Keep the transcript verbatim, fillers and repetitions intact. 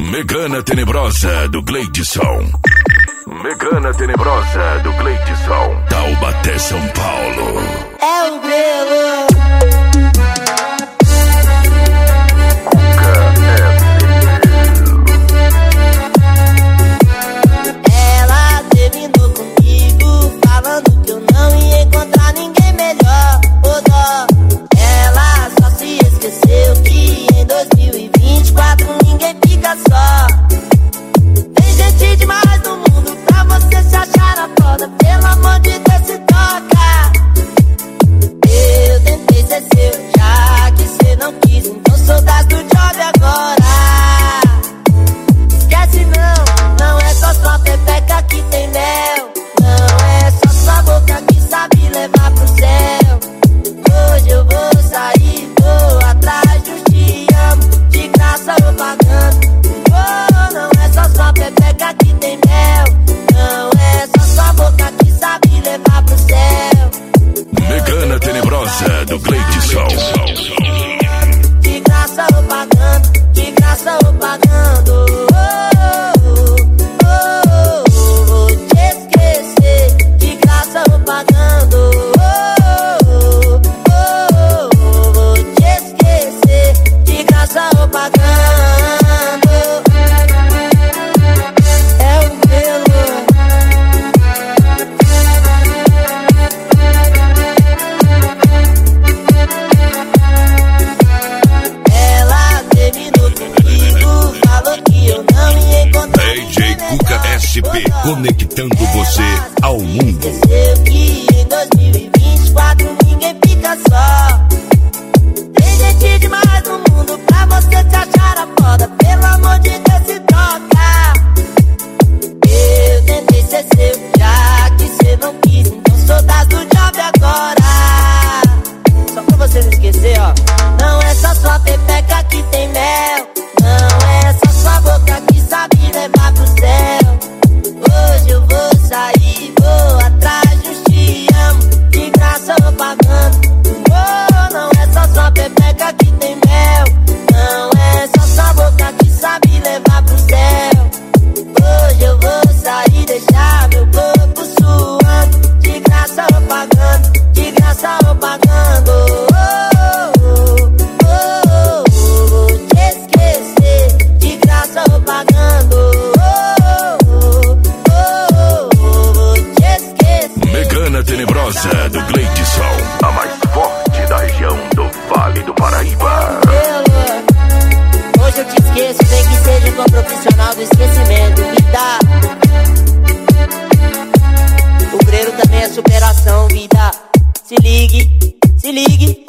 Megana Tenebrosa do Gleidson. Megana Tenebrosa do Gleidson. Taubaté, São Paulo. É o Grelo. Ela terminou comigo, falando que eu não ia encontrar ninguém melhor. Ô dó, ela só se esqueceu que em dois mil e vinte e quatro ninguém fica só. Tem gente demais no mundo pra você se achar a foda. Pelo amor de Deus, se toca. Eu tentei ser seu, já que cê não quis, então sou das do job agora. Esquece não, não é só sua pepeca que tem mel. Não é só sua boca que sabe levar pro céu. Hoje eu vou sair, vou atrás dos te amo, de graça ou pagando. Oh, não é só sua pepeca que tem mel. Não é só sua boca que sabe levar pro céu. Megana Tenebrosa do Gleidson. De graça ou pagando, de graça ou pagando. Oh, oh, oh, oh, vou te esquecer. De graça ou pagando. Oh, oh, oh, oh, vou te esquecer. De graça ou pagando. É o Grelo. Ela terminou comigo, falou que eu não ia encontrar D J Cuca S P, conectando você ao mundo. Esqueceu que em dois mil e vinte e quatro ninguém fica só. Tem gente demais no mundo pra você se achar a foda. Pelo amor de Deus, se toca. Eu tentei ser seu, já que cê não quis, então sou das do job agora. Só pra você não esquecer, ó. Não é só sua pepeca que tem mel. Não é só sua boca que sabe levar pro céu. Hoje eu vou sair, vou atrás dos te amo, de graça ou pagando. Oh, não é só sua pepeca que tem mel. Não é só sua boca que sabe levar pro céu. Hoje eu vou sair, deixar meu corpo suando, de graça ou pagando, de graça ou pagando. Oh, oh, oh, oh, vou te esquecer, de graça ou pagando. Oh, oh, oh, oh, vou te esquecer. Megana Tenebrosa do Gleidson, a mais forte da região do Vale do Paraíba. Hoje eu te esqueço, nem que seja com a profissional do esquecimento. Vida, o Grelo também é superação. Vida, se ligue, se ligue.